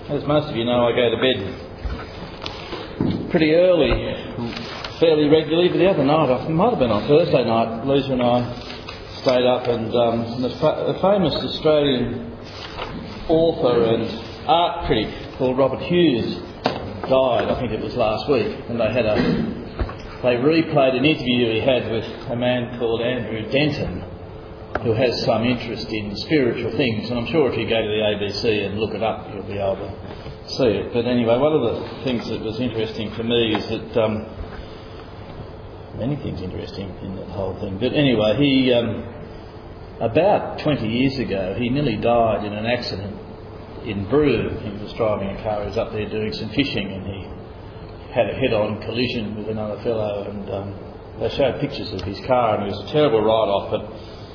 As most of you know, I go to bed pretty early, fairly regularly, but the other night, it might have been on Thursday night, Lisa and I stayed up and the famous Australian author and art critic called Robert Hughes died, I think it was last week, and they replayed an interview he had with a man called Andrew Denton, who has some interest in spiritual things, and I'm sure if you go to the ABC and look it up, you'll be able to see it. But anyway, one of the things that was interesting for me is that many things interesting in that whole thing. But anyway, he about 20 years ago, he nearly died in an accident in Broome. He was driving a car, he was up there doing some fishing, and he had a head-on collision with another fellow, and they showed pictures of his car, and it was a terrible write-off, but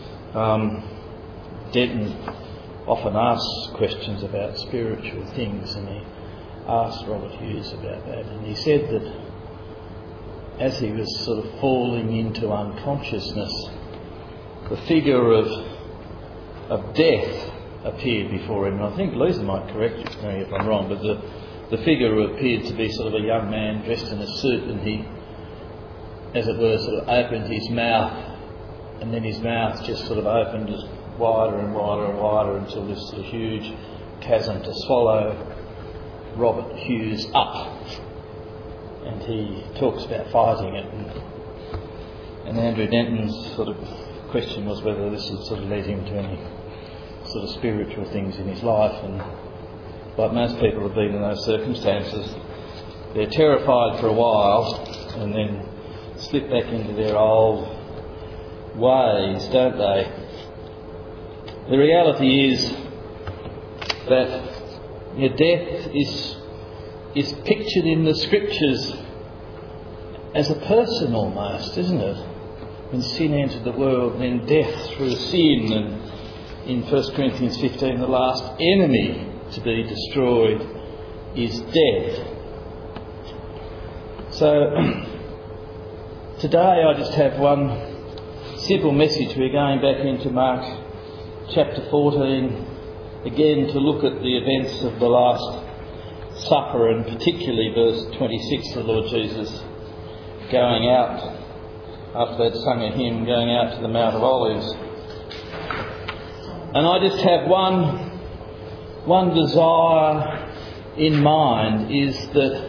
Denton often asks questions about spiritual things, and he asked Robert Hughes about that, and he said that as he was sort of falling into unconsciousness, the figure of death appeared before him. And I think Lisa might correct me if I'm wrong, but the figure appeared to be sort of a young man dressed in a suit, and he, as it were, sort of opened his mouth, and then his mouth just sort of opened just wider and wider and wider until this sort of huge chasm to swallow Robert Hughes up. And he talks about fighting it, and Andrew Denton's sort of question was whether this had sort of led him to any sort of spiritual things in his life. And like most people have been in those circumstances, they're terrified for a while and then slip back into their old ways, don't they? The reality is that death is pictured in the scriptures as a person almost, isn't it? When sin entered the world, then death through sin, and in 1 Corinthians 15, the last enemy to be destroyed is death. So today I just have one simple message. We're going back into Mark chapter 14 again to look at the events of the Last Supper, and particularly verse 26, the Lord Jesus going out, after they'd sung a hymn, going out to the Mount of Olives. And I just have one desire in mind, is that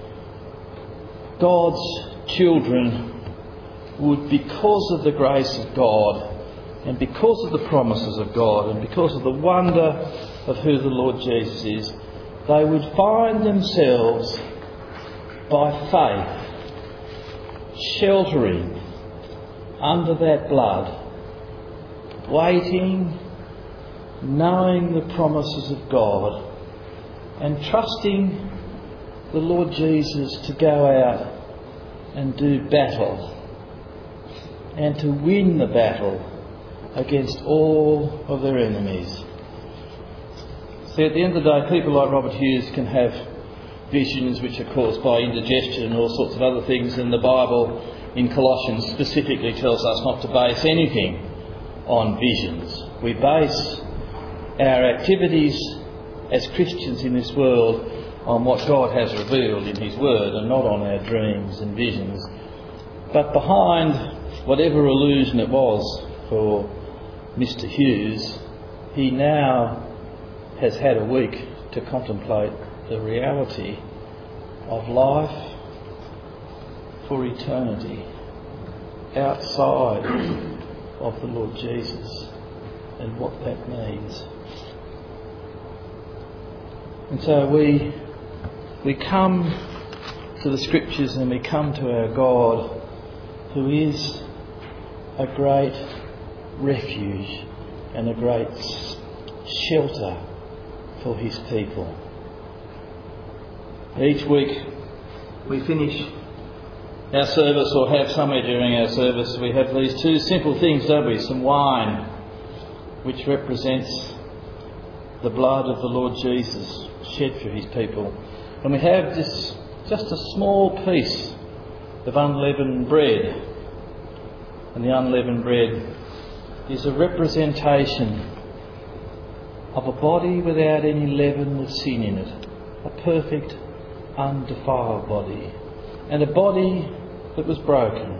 God's children would, because of the grace of God and because of the promises of God and because of the wonder of who the Lord Jesus is, they would find themselves by faith sheltering under that blood, waiting, knowing the promises of God, and trusting the Lord Jesus to go out and do battle and to win the battle against all of their enemies. See, at the end of the day, people like Robert Hughes can have visions which are caused by indigestion and all sorts of other things, and the Bible in Colossians specifically tells us not to base anything on visions. We base our activities as Christians in this world on what God has revealed in His Word, and not on our dreams and visions. But behind whatever illusion it was for Mr. Hughes, he now has had a week to contemplate the reality of life for eternity outside of the Lord Jesus and what that means. And so we come to the Scriptures and we come to our God, who is a great refuge and a great shelter for His people. Each week we finish our service, or have somewhere during our service, we have these two simple things, don't we? Some wine, which represents the blood of the Lord Jesus shed for His people. And we have this, just a small piece of unleavened bread. And the unleavened bread is a representation of a body without any leaven of sin in it, a perfect, undefiled body, and a body that was broken,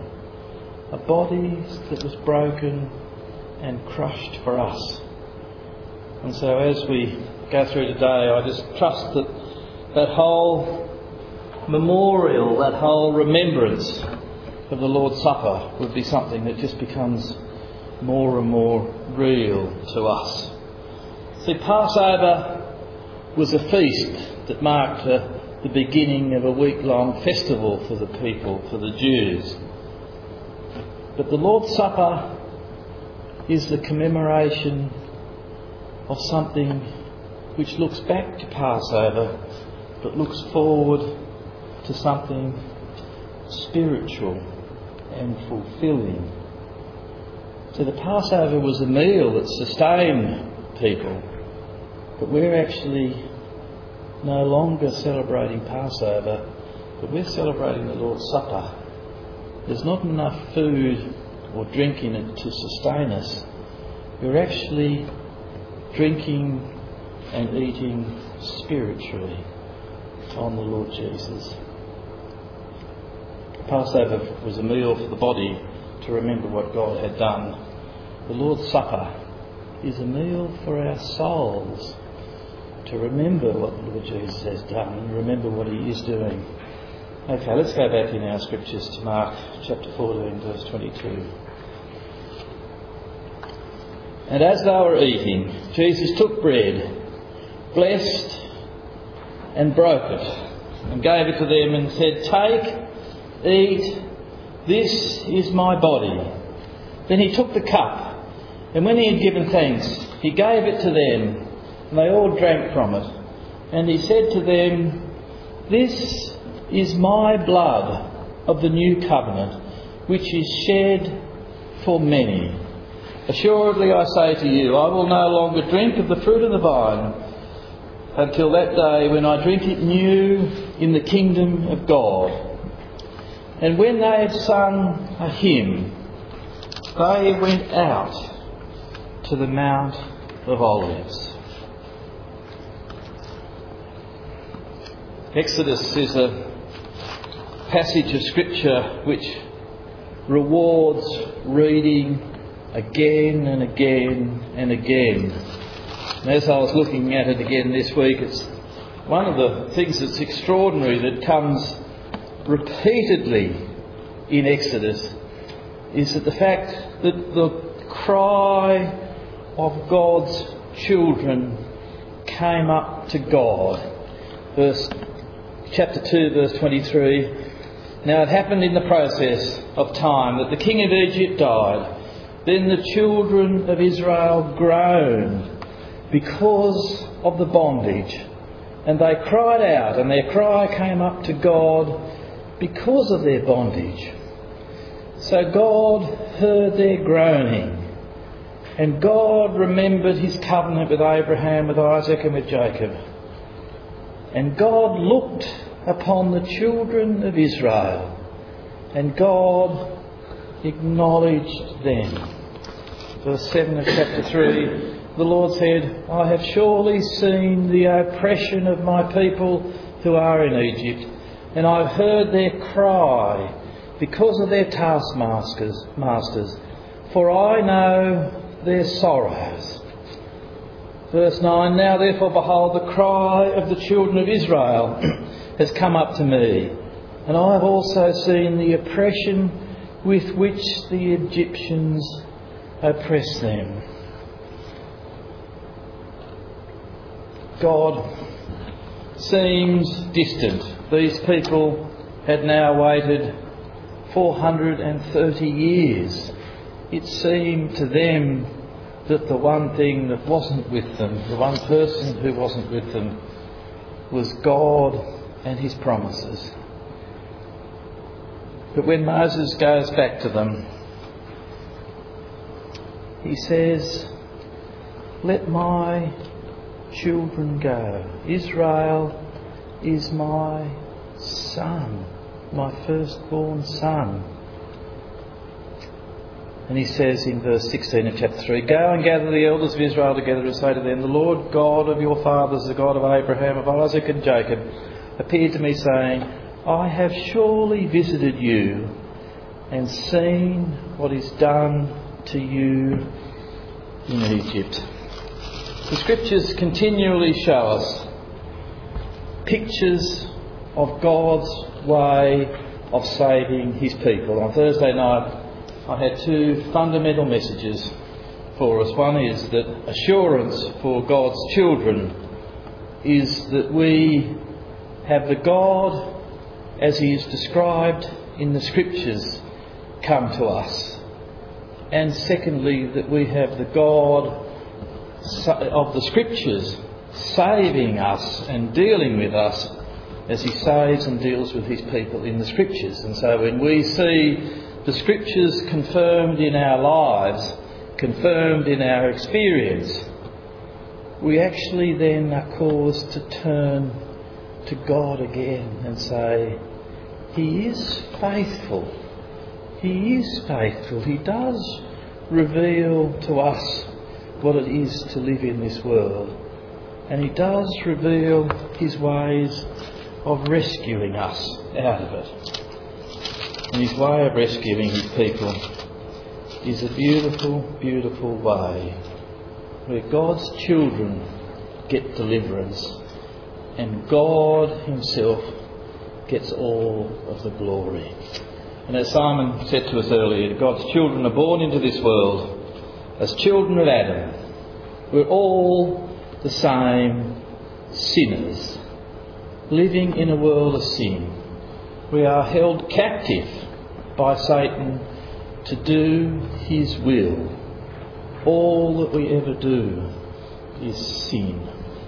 and crushed for us. And so as we go through today, I just trust that that whole memorial, that whole remembrance of the Lord's Supper would be something that just becomes more and more real to us. See, Passover was a feast that marked the beginning of a week-long festival for the people, for the Jews. But the Lord's Supper is the commemoration of something which looks back to Passover but looks forward to something spiritual and fulfilling. So the Passover was a meal that sustained people, but we're actually no longer celebrating Passover, but we're celebrating the Lord's Supper. There's not enough food or drink in it to sustain us. We're actually drinking and eating spiritually on the Lord Jesus. Passover was a meal for the body to remember what God had done. The Lord's Supper is a meal for our souls to remember what the Lord Jesus has done and remember what He is doing. Okay, let's go back in our scriptures to Mark chapter 14, verse 22. And as they were eating, Jesus took bread, blessed and broke it, and gave it to them and said, "Take, eat, this is my body." Then He took the cup, and when He had given thanks, He gave it to them, and they all drank from it. And He said to them, "This is my blood of the new covenant, which is shed for many. Assuredly I say to you, I will no longer drink of the fruit of the vine until that day when I drink it new in the kingdom of God." And when they had sung a hymn, they went out to the Mount of Olives. Exodus is a passage of Scripture which rewards reading again and again and again. And as I was looking at it again this week, it's one of the things that's extraordinary that comes repeatedly in Exodus is that the fact that the cry of God's children came up to God. Chapter 2, verse 23. Now it happened in the process of time that the king of Egypt died. Then the children of Israel groaned because of the bondage, and they cried out, and their cry came up to God because of their bondage. So God heard their groaning, and God remembered His covenant with Abraham, with Isaac and with Jacob. And God looked upon the children of Israel, and God acknowledged them. Verse 7 of chapter 3, the Lord said, "I have surely seen the oppression of my people who are in Egypt, and I have heard their cry because of their taskmasters, for I know their sorrows." Verse 9, "Now therefore behold, the cry of the children of Israel has come up to me, and I have also seen the oppression with which the Egyptians oppress them." God seems distant. These people had now waited 430 years. It seemed to them that the one thing that wasn't with them, the one person who wasn't with them, was God and His promises. But when Moses goes back to them, he says, "Let my children go. Israel is my son, my firstborn son." And he says in verse 16 of chapter 3, "Go and gather the elders of Israel together and say to them, the Lord God of your fathers, the God of Abraham, of Isaac and Jacob, appeared to me saying, I have surely visited you and seen what is done to you in Egypt." The Scriptures continually show us pictures of God's way of saving his people. On Thursday night I had two fundamental messages for us. One is that assurance for God's children is that we have the God as he is described in the Scriptures come to us. And secondly, that we have the God of the Scriptures saving us and dealing with us as he saves and deals with his people in the Scriptures. And so when we see the Scriptures confirmed in our lives, confirmed in our experience, we actually then are caused to turn to God again and say, he is faithful. He is faithful. He does reveal to us what it is to live in this world. And he does reveal his ways of rescuing us out of it. And his way of rescuing his people is a beautiful, beautiful way where God's children get deliverance and God himself gets all of the glory. And as Simon said to us earlier, God's children are born into this world as children of Adam. We're all the same sinners, living in a world of sin. We are held captive by Satan to do his will. All that we ever do is sin.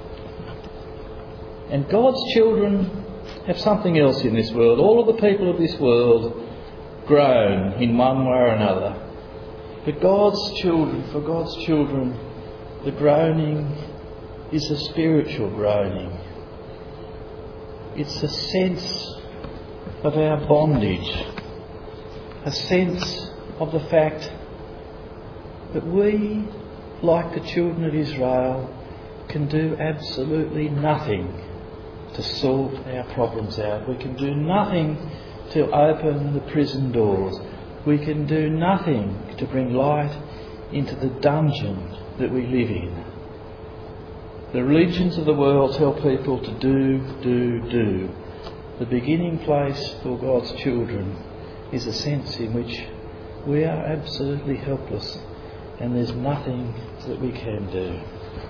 And God's children have something else in this world. All of the people of this world groan in one way or another. But for God's children, the groaning is a spiritual groaning. It's a sense of our bondage, a sense of the fact that we, like the children of Israel, can do absolutely nothing to sort our problems out. We can do nothing to open the prison doors. We can do nothing to bring light into the dungeon that we live in. The religions of the world tell people to do. The beginning place for God's children is a sense in which we are absolutely helpless and there's nothing that we can do.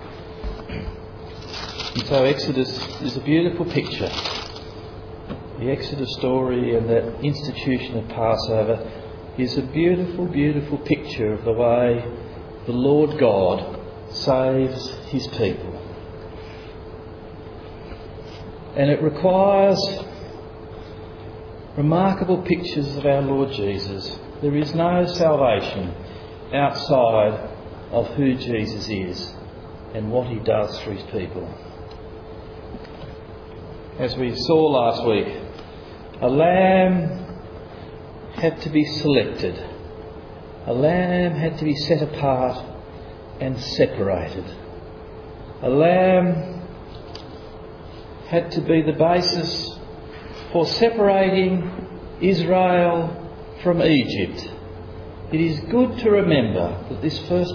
And so Exodus is a beautiful picture. The Exodus story and that institution of Passover is a beautiful, beautiful picture of the way the Lord God saves his people. And it requires remarkable pictures of our Lord Jesus. There is no salvation outside of who Jesus is and what he does for his people. As we saw last week, a lamb had to be selected. A lamb had to be set apart and separated. A lamb had to be the basis for separating Israel from Egypt. It is good to remember that in this first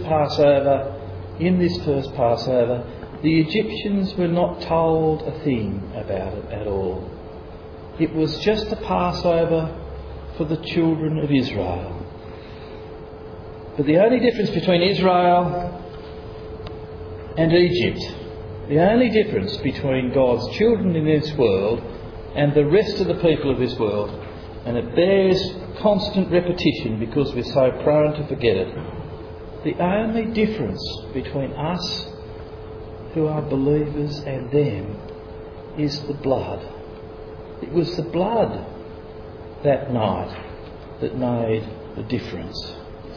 Passover, the Egyptians were not told a thing about it at all. It was just a Passover for the children of Israel. But the only difference between Israel and Egypt, the only difference between God's children in this world and the rest of the people of this world, and it bears constant repetition because we're so prone to forget it, the only difference between us who are believers and them is the blood. It was the blood that night that made the difference.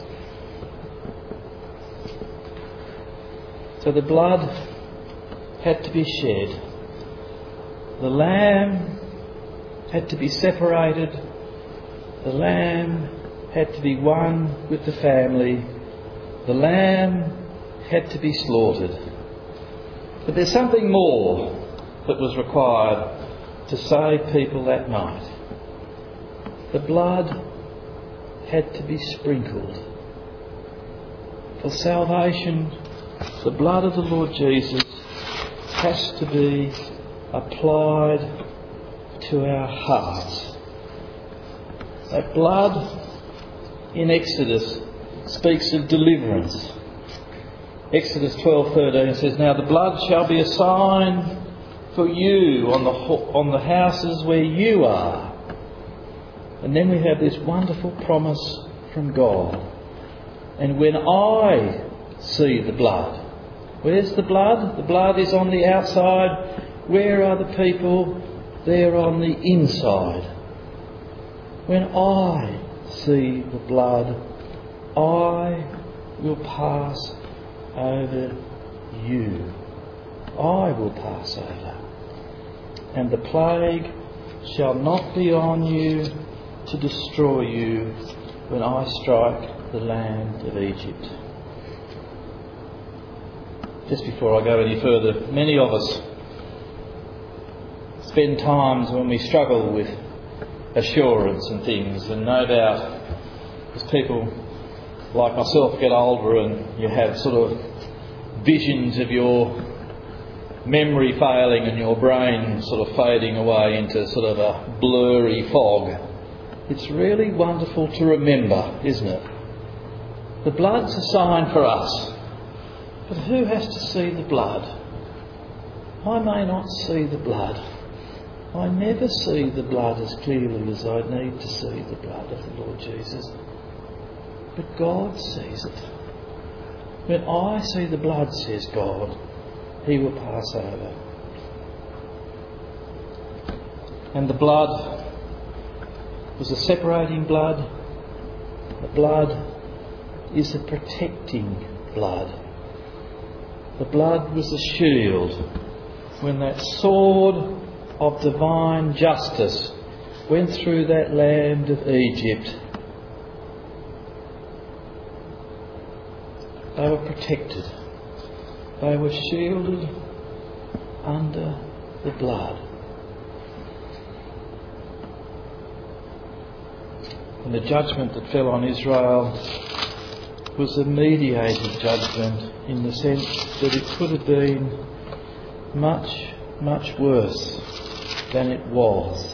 So the blood had to be shed. The lamb had to be separated. The lamb had to be one with the family. The lamb had to be slaughtered. But there's something more that was required to save people that night. The blood had to be sprinkled. For salvation, the blood of the Lord Jesus has to be applied to our hearts. That blood in Exodus speaks of deliverance. Exodus 12:13 says, "Now the blood shall be a sign for you on the houses where you are." And then we have this wonderful promise from God. "And when I see the blood," where's the blood? The blood is on the outside. Where are the people? They're on the inside. "When I see the blood, I will pass over you." I will pass over. "And the plague shall not be on you to destroy you when I strike the land of Egypt." Just before I go any further, many of us spend times when we struggle with assurance and things, and no doubt as people like myself get older and you have sort of visions of your memory failing and your brain sort of fading away into sort of a blurry fog, it's really wonderful to remember, isn't it? The blood's a sign for us. But who has to see the blood? I may not see the blood. I never see the blood as clearly as I need to see the blood of the Lord Jesus. But God sees it. When I see the blood, says God, He will pass over. And the blood was a separating blood. The blood is a protecting blood. The blood was a shield when that sword of divine justice went through that land of Egypt. They were protected. They were shielded under the blood. And the judgment that fell on Israel was a mediated judgment in the sense that it could have been much, much worse than it was.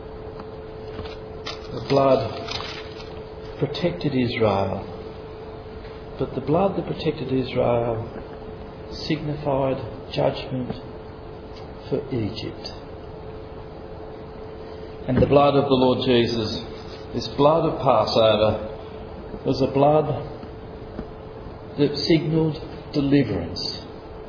The blood protected Israel, but the blood that protected Israel signified judgment for Egypt. And the blood of the Lord Jesus, this blood of Passover, was a blood that signalled deliverance.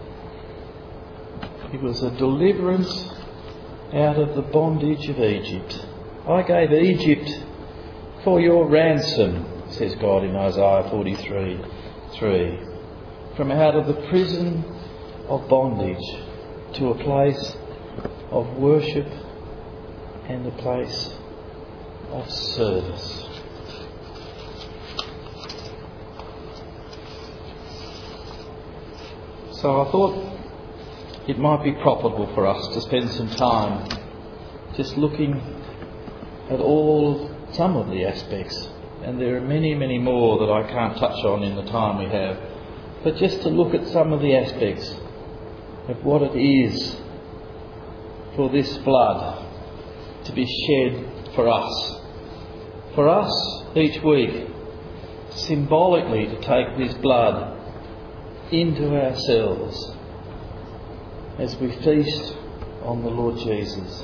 It was a deliverance out of the bondage of Egypt. "I gave Egypt for your ransom," says God in Isaiah 43:3. "From out of the prison of bondage to a place of worship and a place of service." So I thought it might be profitable for us to spend some time just looking at some of the aspects. And there are many, many more that I can't touch on in the time we have. But just to look at some of the aspects of what it is for this blood to be shed for us. For us each week, symbolically to take this blood into ourselves as we feast on the Lord Jesus.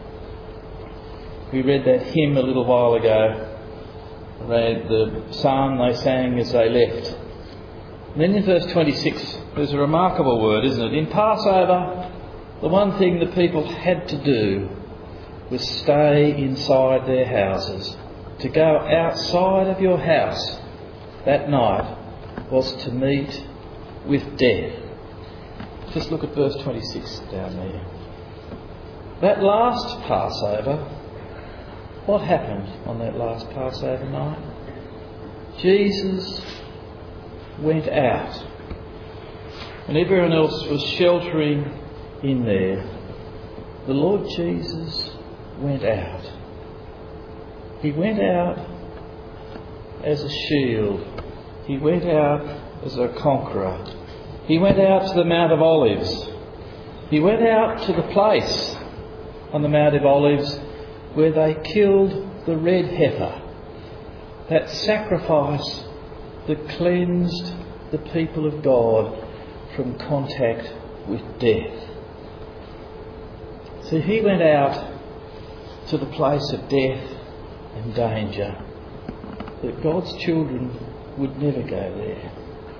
We read that hymn a little while ago, the psalm they sang as they left. And then in verse 26, there's a remarkable word, isn't it? In Passover, the one thing the people had to do was stay inside their houses. To go outside of your house that night was to meet with death. Just look at verse 26 down there. That last Passover, what happened on that last Passover night? Jesus went out. When everyone else was sheltering in there, the Lord Jesus went out. He went out as a shield. He went out as a conqueror. He went out to the Mount of Olives. He went out to the place on the Mount of Olives where they killed the red heifer, that sacrifice that cleansed the people of God from contact with death. So he went out to the place of death and danger, that God's children would never go there.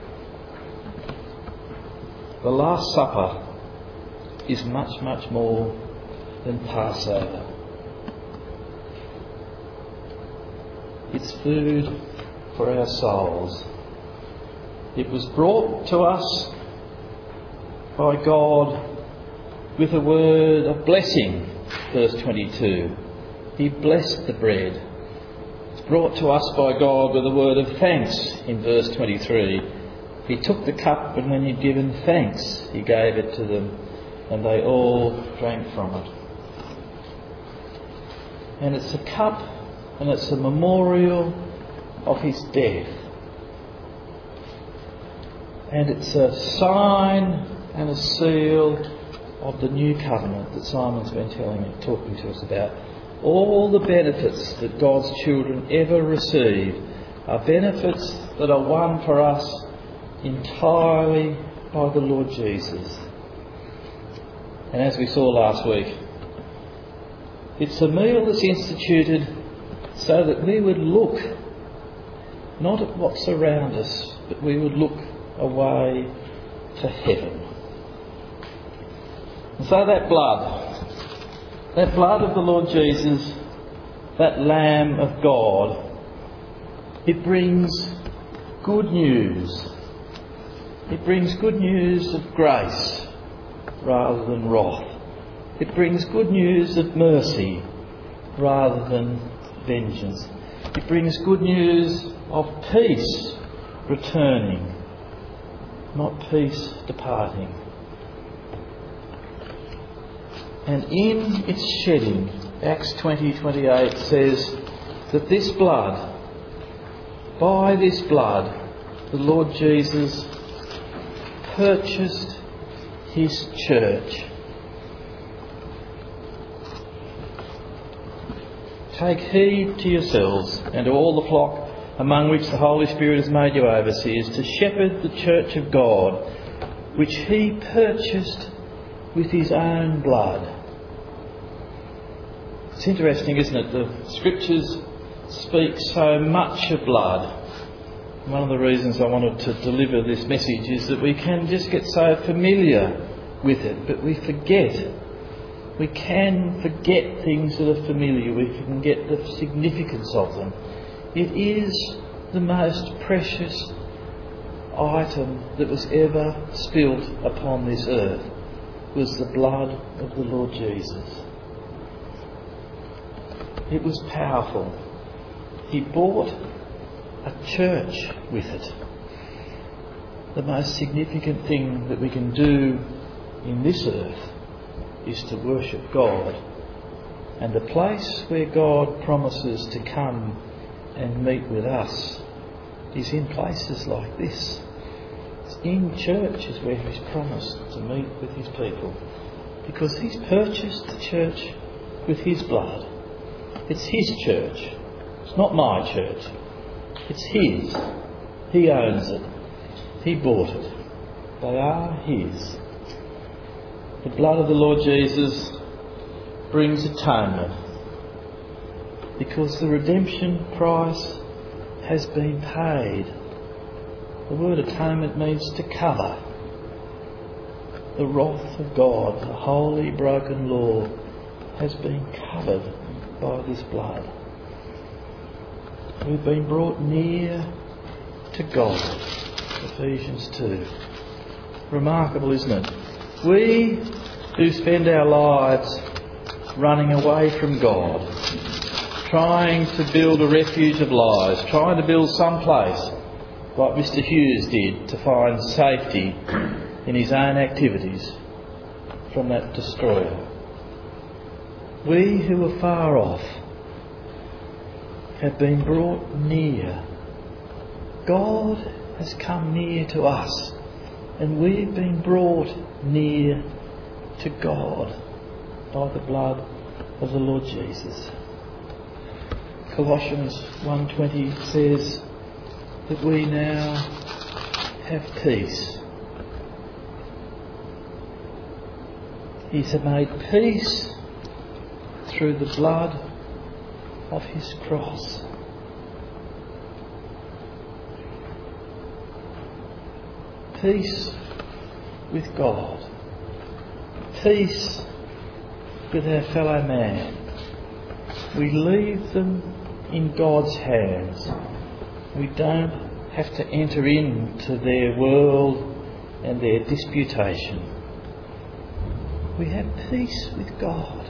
The Last Supper is much, much more than Passover. It's food for our souls. It was brought to us by God with a word of blessing, verse 22. He blessed the bread. It's brought to us by God with a word of thanks in verse 23. He took the cup, and when he'd given thanks, he gave it to them, and they all drank from it. And it's a cup, and it's a memorial of his death. And it's a sign and a seal of the new covenant that Simon's been talking to us about. All the benefits that God's children ever receive are benefits that are won for us entirely by the Lord Jesus. And as we saw last week, it's a meal that's instituted so that we would look not at what's around us, but we would look away to heaven. And so that blood of the Lord Jesus, that Lamb of God, it brings good news. It brings good news of grace rather than wrath. It brings good news of mercy rather than vengeance. It brings good news of peace returning, not peace departing. And in its shedding, Acts 20:28 says that this blood, by this blood, the Lord Jesus purchased his church. Take heed to yourselves and to all the flock among which the Holy Spirit has made you overseers, to shepherd the church of God, which he purchased with his own blood. It's interesting, isn't it? The scriptures speak so much of blood. One of the reasons I wanted to deliver this message is that we can just get so familiar with it, but we forget. We can forget things that are familiar. We can forget the significance of them. It is the most precious item that was ever spilt upon this earth, was the blood of the Lord Jesus. It was powerful. He bought a church with it. The most significant thing that we can do in this earth is to worship God. And the place where God promises to come and meet with us is in places like this. It's in churches where he's promised to meet with his people, because he's purchased the church with his blood. It's his church. It's not my church. It's his. He owns it. He bought it. They are his. The blood of the Lord Jesus brings atonement, because the redemption price has been paid. The word atonement means to cover. The wrath of God, the holy broken law, has been covered by this blood. We've been brought near to God. Ephesians 2. Remarkable, isn't it? We who spend our lives running away from God, trying to build a refuge of lies, trying to build some place, like Mr. Hughes did, to find safety in his own activities from that destroyer. We who are far off have been brought near. God has come near to us, and we've been brought near to God by the blood of the Lord Jesus. Colossians 1:20 says that we now have peace. He's made peace through the blood of his cross. Peace with God. Peace with our fellow man. We leave them in God's hands. We don't have to enter into their world and their disputation. We have peace with God.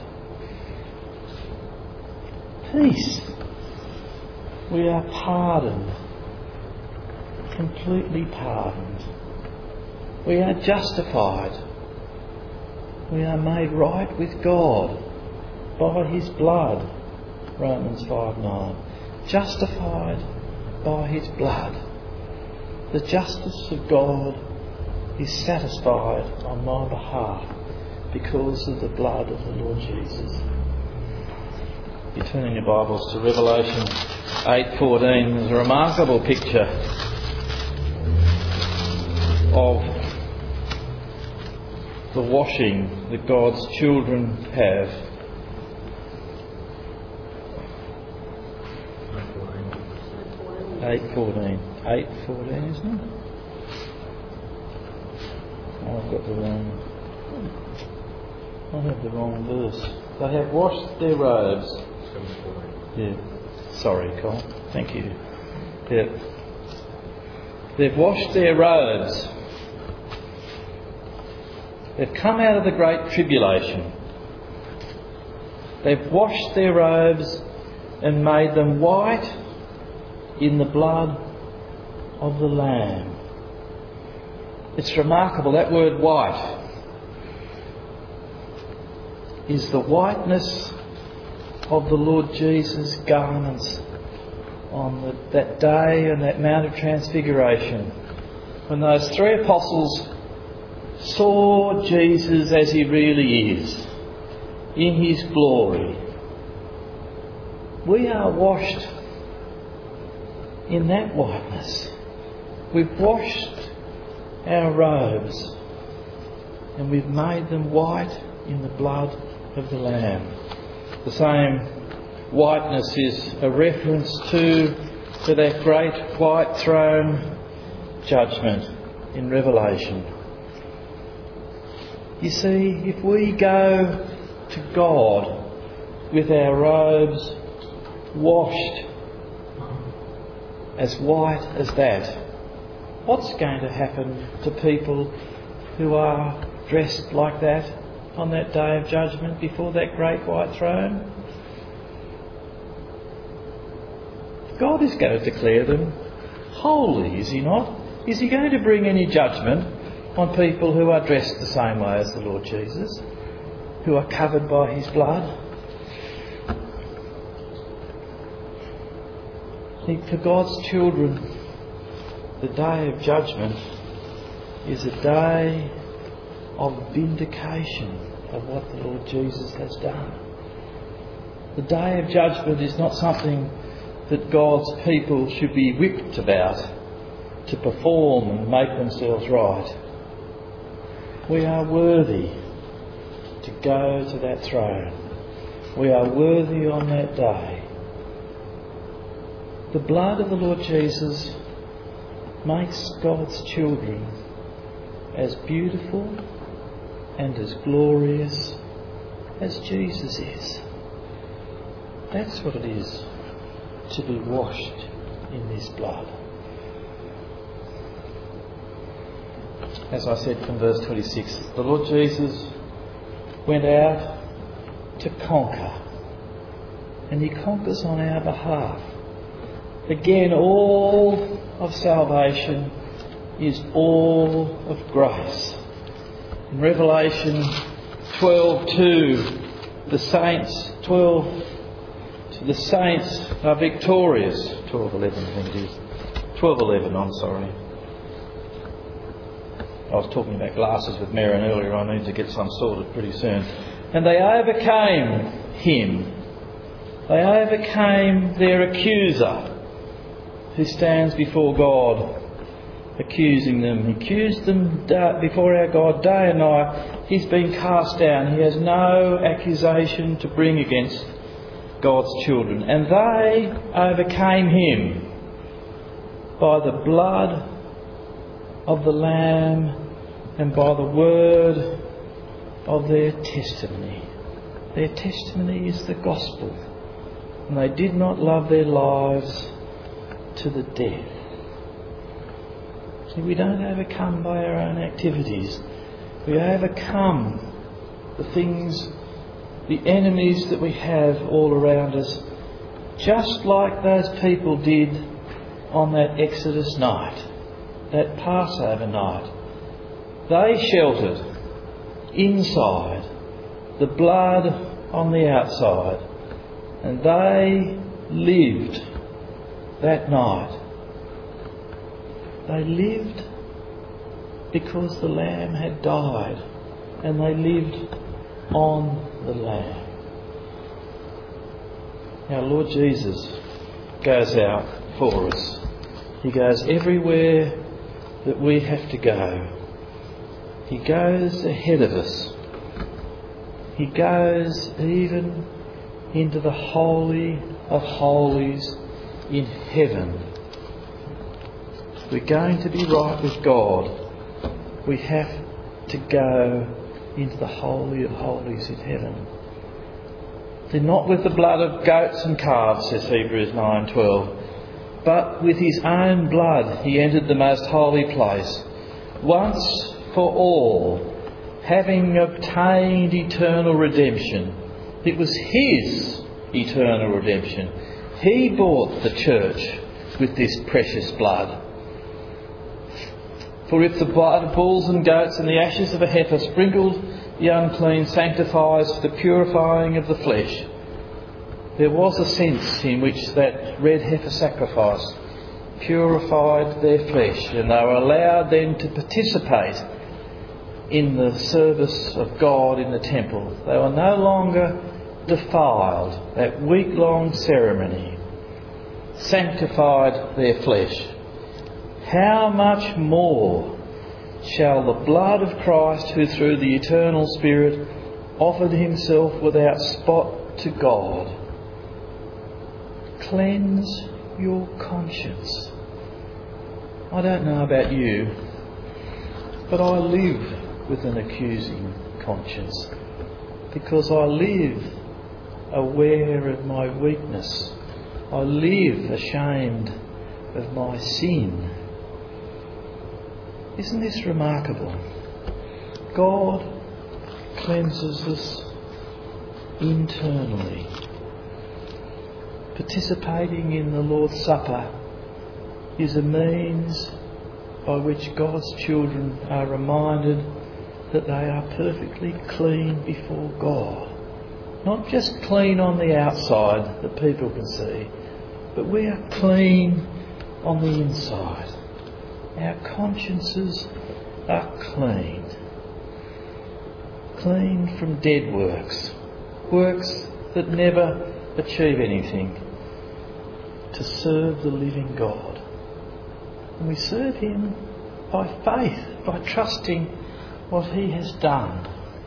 Peace. We are pardoned. Completely pardoned. We are justified. We are made right with God by his blood. Romans 5:9. Justified by his blood. The justice of God is satisfied on my behalf because of the blood of the Lord Jesus. You're turning your Bibles to Revelation 8:14. There's a remarkable picture of the washing that God's children have. 8:14. 8:14, isn't it? Oh, I've got the wrong. I have the wrong verse. They have washed their robes. Yeah. Sorry, Cole. Thank you. Yeah. They've washed their robes. They've come out of the great tribulation. They've washed their robes and made them white in the blood of the Lamb. It's remarkable. That word white is the whiteness of the Lord Jesus' garments on that day and that Mount of Transfiguration, when those three apostles saw Jesus as he really is, in his glory. We are washed in that whiteness. We've washed our robes and we've made them white in the blood of the Lamb. The same whiteness is a reference to that great white throne judgment in Revelation. You see, if we go to God with our robes washed as white as that, what's going to happen to people who are dressed like that on that day of judgment before that great white throne? God is going to declare them holy, is he not? Is he going to bring any judgment on people who are dressed the same way as the Lord Jesus, who are covered by his blood? For God's children, the day of judgment is a day of vindication of what the Lord Jesus has done. The day of judgment is not something that God's people should be whipped about to perform and make themselves right. We are worthy to go to that throne. We are worthy on that day. The blood of the Lord Jesus makes God's children as beautiful and as glorious as Jesus is. That's what it is to be washed in this blood. As I said from verse 26, the Lord Jesus went out to conquer. and he conquers on our behalf. Again, all of salvation is all of grace. In Revelation 12:2, the saints are victorious. 12:11, I think it is. 12:11, I'm sorry. I was talking about glasses with Merrin earlier. I need to get some sorted pretty soon. And they overcame him. They overcame their accuser who stands before God, accusing them. He accused them before our God day and night. He's been cast down. He has no accusation to bring against God's children. And they overcame him by the blood of the Lamb and by the word of their testimony. Their testimony is the gospel. And they did not love their lives to the death. See, we don't overcome by our own activities. We overcome the things, the enemies that we have all around us, just like those people did on that Exodus night, that Passover night. They sheltered inside, the blood on the outside, and they lived that night. They lived because the Lamb had died, and they lived on the Lamb. Our Lord Jesus goes out for us. He goes everywhere that we have to go. He goes ahead of us. He goes even into the Holy of Holies in heaven. We're going to be right with God. We have to go into the Holy of Holies in heaven. They're not with the blood of goats and calves, says Hebrews 9:12, but with his own blood he entered the most holy place, once for all, having obtained eternal redemption. It was his eternal redemption. He bought the church with this precious blood. For if the blood of bulls and goats and the ashes of a heifer sprinkled the unclean sanctifies for the purifying of the flesh, there was a sense in which that red heifer sacrifice purified their flesh, and they were allowed then to participate in the service of God in the temple. They were no longer defiled. That week-long ceremony sanctified their flesh. How much more shall the blood of Christ, who through the eternal Spirit offered himself without spot to God, cleanse your conscience? I don't know about you, but I live with an accusing conscience because I live aware of my weakness. I live ashamed of my sin. Isn't this remarkable? God cleanses us internally. Participating in the Lord's Supper is a means by which God's children are reminded that they are perfectly clean before God. Not just clean on the outside that people can see, but we are clean on the inside. Our consciences are cleaned. Clean from dead works. Works that never achieve anything. To serve the living God. And we serve him by faith, by trusting what he has done.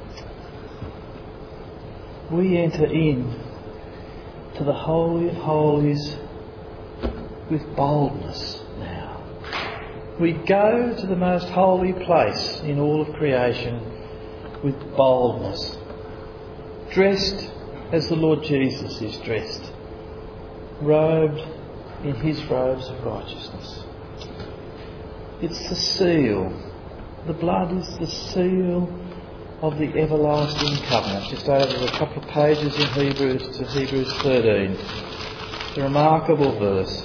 We enter in to the Holy of Holies with boldness now. We go to the most holy place in all of creation with boldness, dressed as the Lord Jesus is dressed, robed in his robes of righteousness. It's the seal. The blood is the seal of the everlasting covenant. Just over a couple of pages in Hebrews to Hebrews 13. It's a remarkable verse.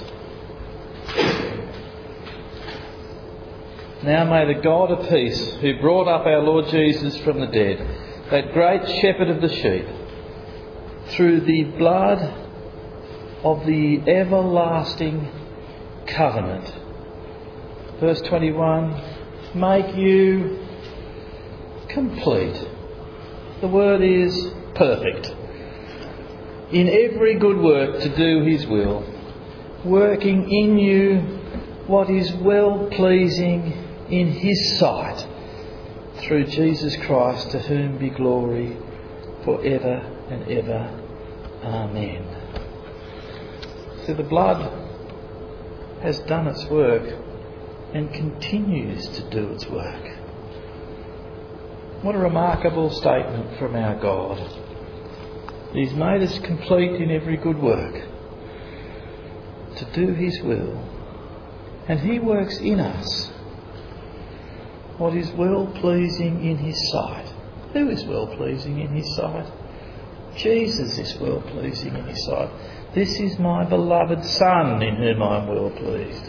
Now may the God of peace, who brought up our Lord Jesus from the dead, that great shepherd of the sheep, through the blood of the everlasting covenant, verse 21, make you complete. The word is perfect. In every good work to do his will, working in you what is well pleasing in his sight, through Jesus Christ, to whom be glory for ever and ever. Amen. So the blood has done its work and continues to do its work. What a remarkable statement from our God. He's made us complete in every good work to do his will, and he works in us what is well pleasing in his sight. Who is well pleasing in his sight? Jesus is well pleasing in his sight. This is my beloved Son, in whom I am well pleased.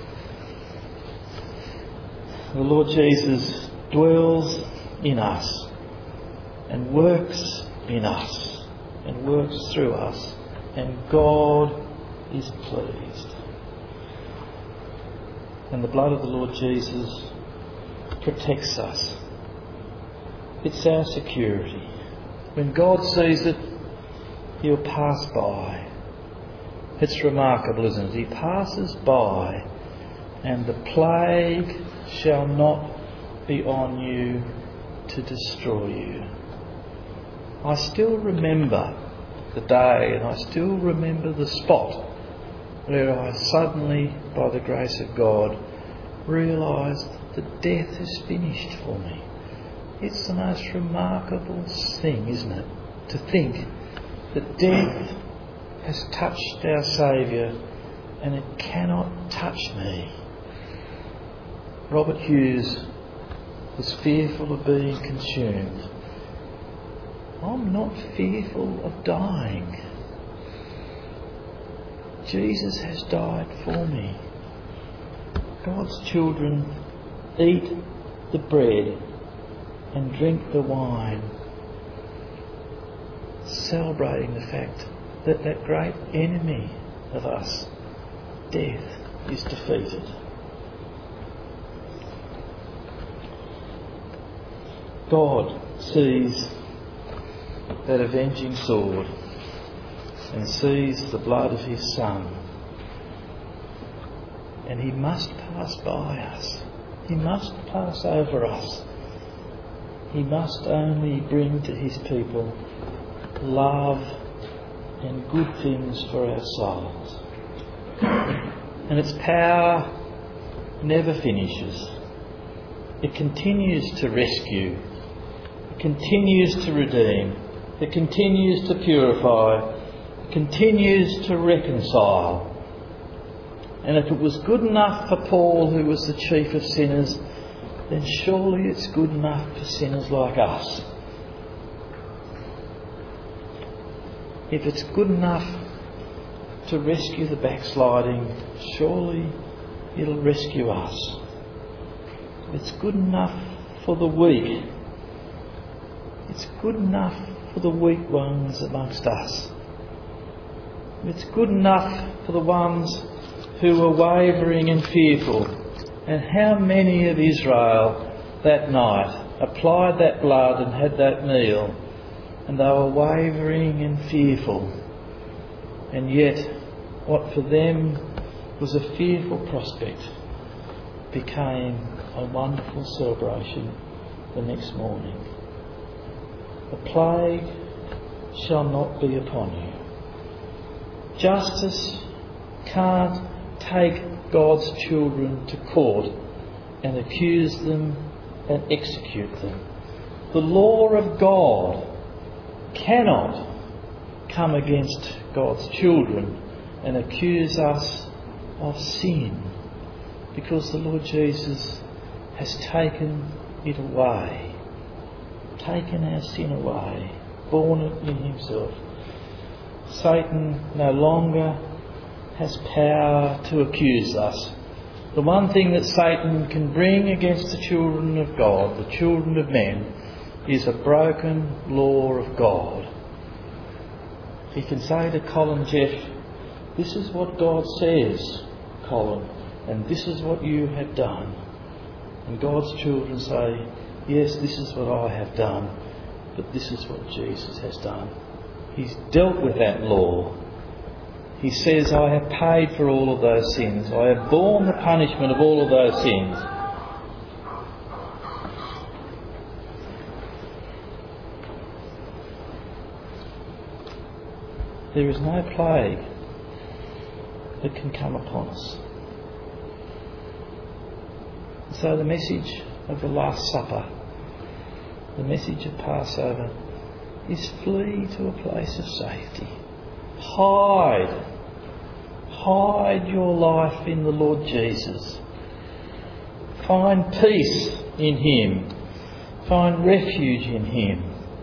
The Lord Jesus dwells in us and works in us and works through us, and God is pleased. And the blood of the Lord Jesus protects us. It's our security. When God sees it, he'll pass by. It's remarkable, isn't it? He passes by, and the plague shall not be on you to destroy you. I still remember the day, and I still remember the spot where I suddenly, by the grace of God, realised that death is finished for me. It's the most remarkable thing, isn't it? To think that death has touched our Saviour and it cannot touch me. Robert Hughes was fearful of being consumed. I'm not fearful of dying. Jesus has died for me. God's children eat the bread and drink the wine, celebrating the fact that that great enemy of us, death, is defeated. God sees that avenging sword and sees the blood of his Son, and he must pass by us. He must pass over us. He must only bring to his people love and good things for our souls. And its power never finishes. It continues to rescue. It continues to redeem. It continues to purify. It continues to reconcile. And if it was good enough for Paul, who was the chief of sinners, then surely it's good enough for sinners like us. If it's good enough to rescue the backsliding, surely it'll rescue us. If it's good enough for the weak, it's good enough for the weak ones amongst us. If it's good enough for the ones who were wavering and fearful, and how many of Israel that night applied that blood and had that meal, and they were wavering and fearful, and yet what for them was a fearful prospect became a wonderful celebration the next morning. The plague shall not be upon you. Justice can't take God's children to court and accuse them and execute them. The law of God cannot come against God's children and accuse us of sin, because the Lord Jesus has taken it away. taken our sin away, borne it in himself. Satan no longer has power to accuse us. The one thing that Satan can bring against the children of God, the children of men, is a broken law of God. He can say to Colin, Jeff, this is what God says, Colin, and this is what you have done. And God's children say, yes, this is what I have done, but this is what Jesus has done. He's dealt with that law. He says, I have paid for all of those sins. I have borne the punishment of all of those sins. There is no plague that can come upon us. So the message of the Last Supper, the message of Passover, is flee to a place of safety. Hide your life in the Lord Jesus. Find peace in Him. Find refuge in Him.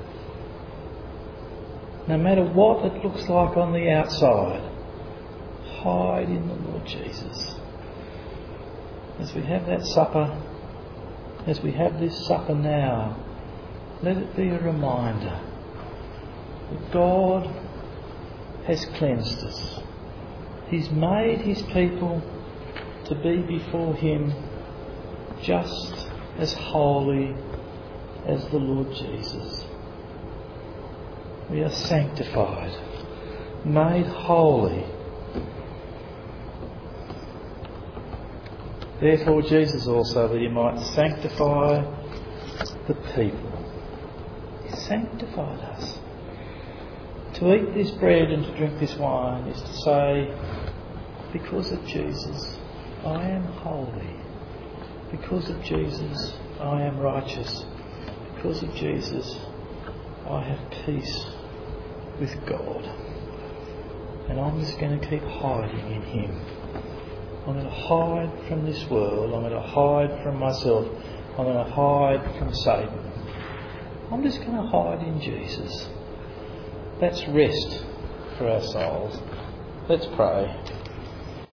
No matter what it looks like on the outside, hide in the Lord Jesus. As we have that supper, as we have this supper now, let it be a reminder that God has cleansed us. He's made His people to be before Him just as holy as the Lord Jesus. We are sanctified, made holy. Therefore Jesus also, that He might sanctify the people. He sanctified us. To eat this bread and to drink this wine is to say, because of Jesus, I am holy. Because of Jesus, I am righteous. Because of Jesus, I have peace with God. And I'm just going to keep hiding in Him. I'm going to hide from this world. I'm going to hide from myself. I'm going to hide from Satan. I'm just going to hide in Jesus. That's rest for our souls. Let's pray.